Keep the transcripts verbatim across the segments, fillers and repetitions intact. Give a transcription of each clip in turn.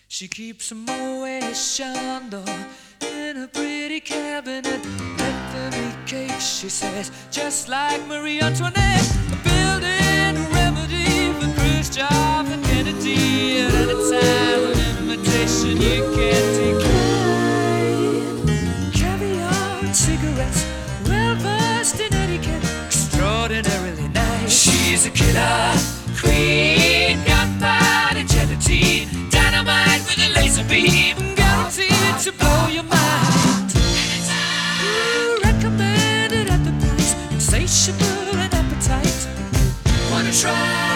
She keeps a Moet Chandon in a pretty cabinet. Bethany cake, she says, just like Marie Antoinette. A building remedy for Khrushchev and Kennedy. At any time, an invitation you can't decline. Caviar and cigarettes, well versed in etiquette, extraordinarily nice. She's a killer queen, gunpowder gelatine, dynamite with a laser beam, guaranteed to blow your mind. Ooh, recommended at the price, insatiable and appetite. Wanna try?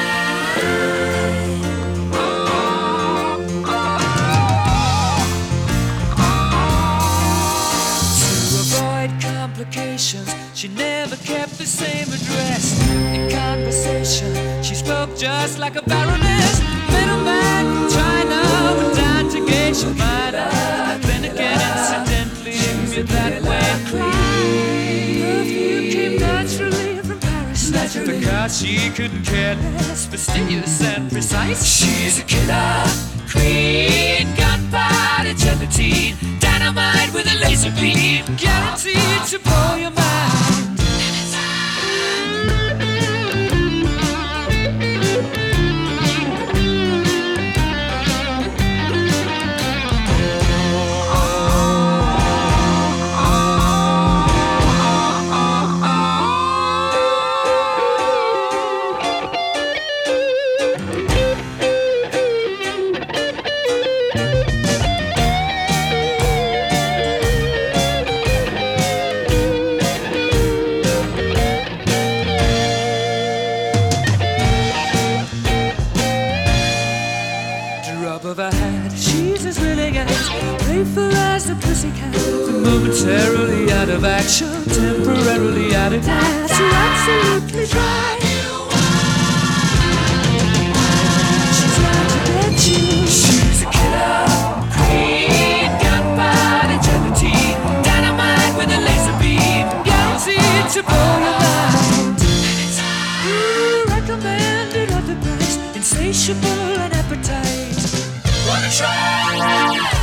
To avoid complications, she never kept the same address. In conversation, she spoke just like a baroness. Middleman from China went down to gauge your mind. Then again, incidentally, you're that way. Perfume came naturally from Paris, naturally, because she couldn't care less, fastidious and precise. She's a killer queen, gunpowder gelatine, dynamite with a laser beam, guaranteed to blow your mind. Drop of a hat, she's as willing as playful as the pussycat. Momentarily out of action, temporarily out of gas. You're absolutely dry. She's out to get you. She's a killer queen, gunpowder gelatine, dynamite with a laser beam, guaranteed to blow your mind. Ooh, recommended at the price, insatiable and appetite. Wanna try?